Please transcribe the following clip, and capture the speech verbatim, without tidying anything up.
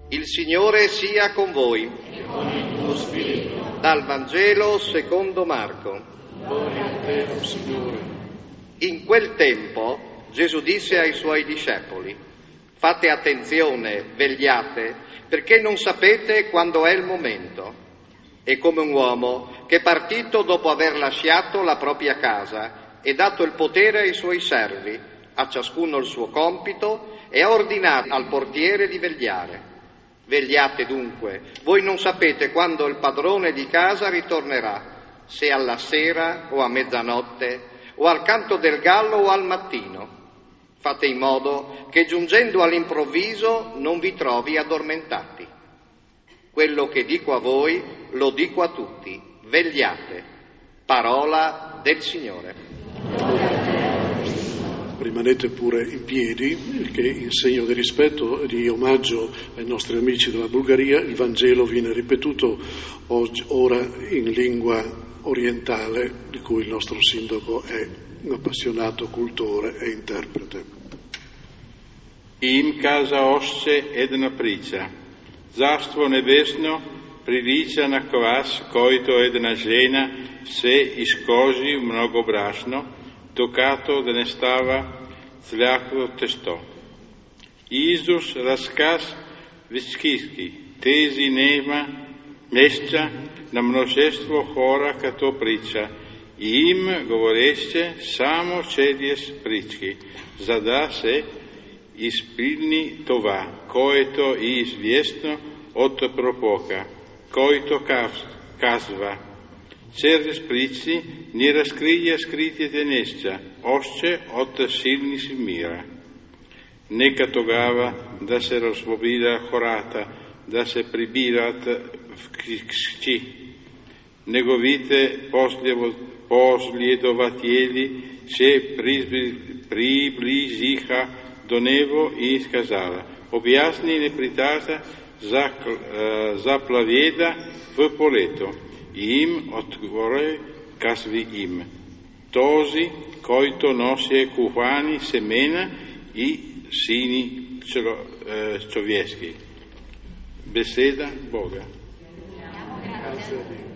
Il Signore sia con voi. E con il tuo spirito. Dal Vangelo secondo Marco. Gloria a te, o Signore. In quel tempo Gesù disse ai suoi discepoli: fate attenzione, vegliate, perché non sapete quando è il momento. È come un uomo che, partito dopo aver lasciato la propria casa e dato il potere ai suoi servi, a ciascuno il suo compito, e ha ordinato al portiere di vegliare. Vegliate dunque, voi non sapete quando il padrone di casa ritornerà, se alla sera o a mezzanotte, o al canto del gallo o al mattino. Fate in modo che giungendo all'improvviso non vi trovi addormentati. Quello che dico a voi lo dico a tutti: vegliate. Parola del Signore. Rimanete pure in piedi, che in segno di rispetto e di omaggio ai nostri amici della Bulgaria il Vangelo viene ripetuto oggi, ora in lingua orientale, di cui il nostro sindaco è un appassionato cultore e interprete. Им каза още една притча. Царство небесно прилича на квас, който една жена все изкожи много брашно, докато да не става цвяхло тесто. Исус разказ всички тези нема места на множество хора като притча и им говореше само через притчи, за да се изпълни това, което е известно от пророка, който казва: чрез притчи ни разкрия скритите неща, още от силни си мира. Нека тогава да се разпобира хората, да се прибират в къщи. Неговите последователи се приближиха до него и сказала: обясни непритата за, за плаведа в полето. И им отговори, казви им: този, който носи кухвани семена и сини човешки. Беседа Бога.